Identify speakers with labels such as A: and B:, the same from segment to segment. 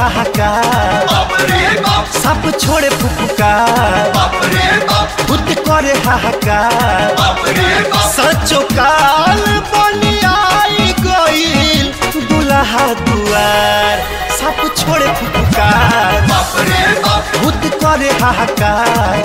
A: हाहाकार, सब छोड़े फुफकार, भूत करे हाहाकार, सचो काल बनी आई गईल दुल्हा दुआर, सब छोड़े फुफकार, भूत करे हाहाकार।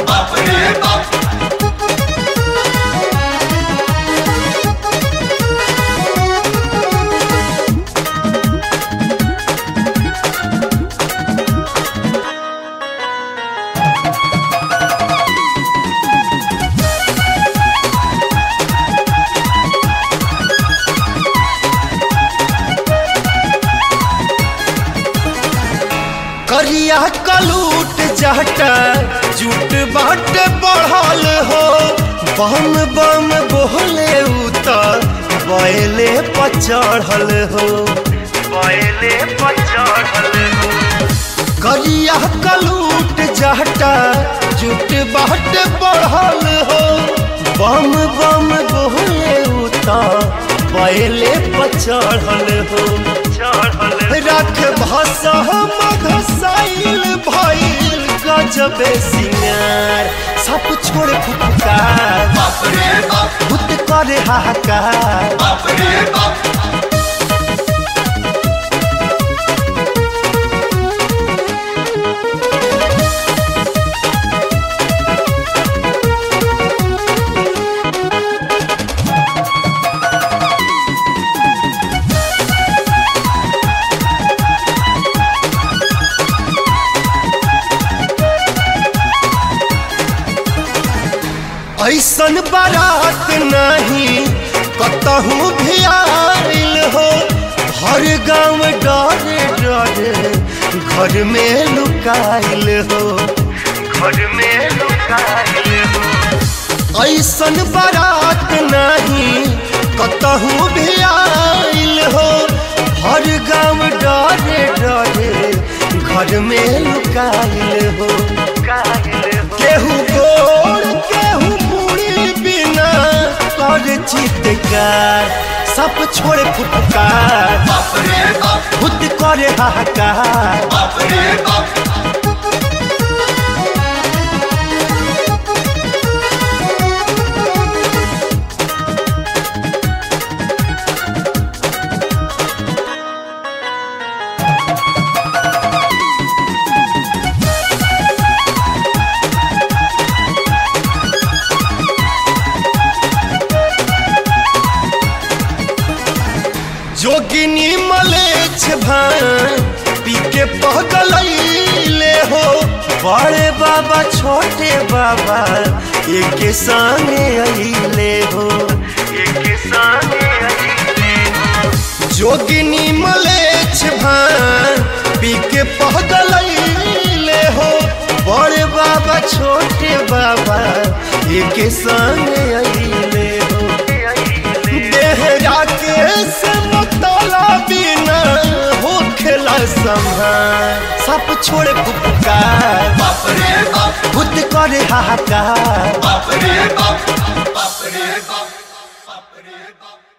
A: करिया कलूट जहटा जुट बाट बढ़ल हो, बम बम बोले उतर बैले पर चढ़ल हो, बैले पर चढ़ल हो। करिया कलूट जहटा जुट बाट बढ़ल हो, बम बम बोले उतर बैले पर चढ़ल हो। रख भसा मघसाइल भइल गजबे सिंगार, सब छोड़ फुफकार, भूत करे हाहाकार। ऐसन बारात नहीं कतहूँ भी आइल हो, हर गाँव डरे डरे घर में लुकाइल हो, घर में लुकाइल हो। ऐसन बारात नहीं कतहूँ भी आइल हो, हर गाँव डरे डरे घर में लुकाइल हो। केहू गोड़ केहू चित्कार, सब छोड़े फुफकार, भूत करे हाहाकार। जोगिनी मलेच्छ भान पी के पगलैले हो, बड़े बाबा छोटे बाबा एक संगे अइले हो, एक संगे अइले हो। जोगिनी मलेच्छ भान पी के पगलैले हो, बड़े बाबा छोटे बाबा एक संगे अइले हो। देहरा के बिना हो खेला संभार, सब छोड़े फुफकार, भूत करे हाहाकार।